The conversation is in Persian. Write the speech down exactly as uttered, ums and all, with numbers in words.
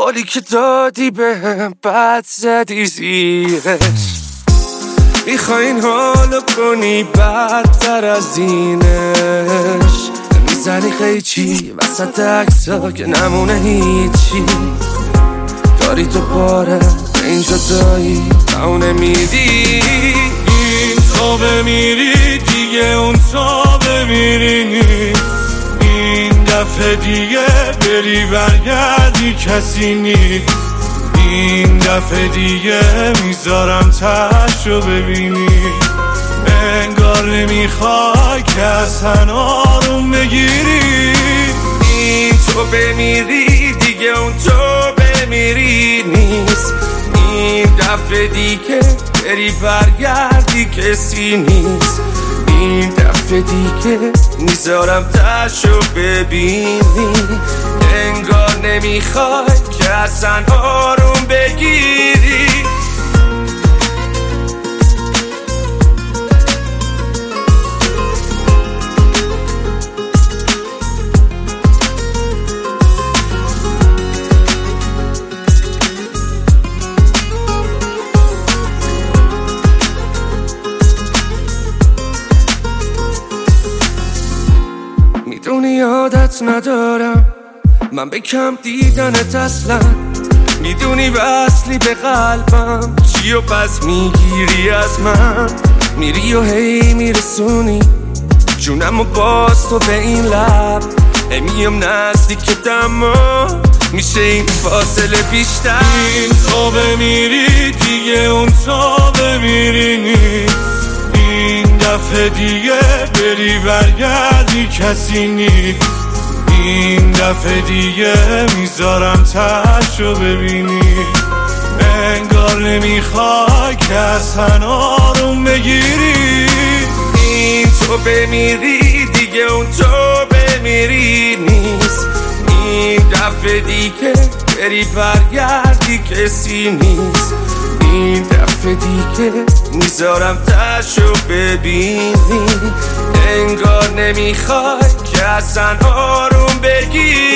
حالی که دادی بهم بد زدی زیرش. میخوای این حالو کنی بدتر از اینش. میزنی قیچی وسط عکسا که نمونه هیچی. داری تو باره به این جدایی و اونه میدی. این تا بمیری دیگه اون تا بمیری نیست. این دفعه دیگه بری برگردی کسی نیست. این دفعه دیگه میذارم تشو ببینی. انگار نمیخوای که اصلا آروم بگیری. این تو بمیری دیگه اون تو بمیری نیست. این دفعه دیگه بری برگردی کسی نیست. این دفعه دیگه میذارم تشو ببینی. انگار نمیخوای که اصلا آروم بگیری. میدونی عادت ندارم من به کم دیدنت اصلا. میدونی وصلی به قلبم چی و پس میگیری از من. میری و هی میرسونی جونم و باز تو به این لب. امیم نزدیک دما میشه این فاصله بیشتر. این تا بمیری دیگه اون تا بمیری نیست. این دفعه دیگه بری برگردی کسی نیست. این دفعه دیگه میذارم تشو ببینی. انگار نمیخوای که اصلا آروم بگیری. این تو بمیری دیگه اون تو بمیری نیست. این دفعه دیگه بری برگردی کسی نیست. این دفعه دیگه میذارم تشو ببینی. انگار نمیخوای که اصلا آروم بگیری.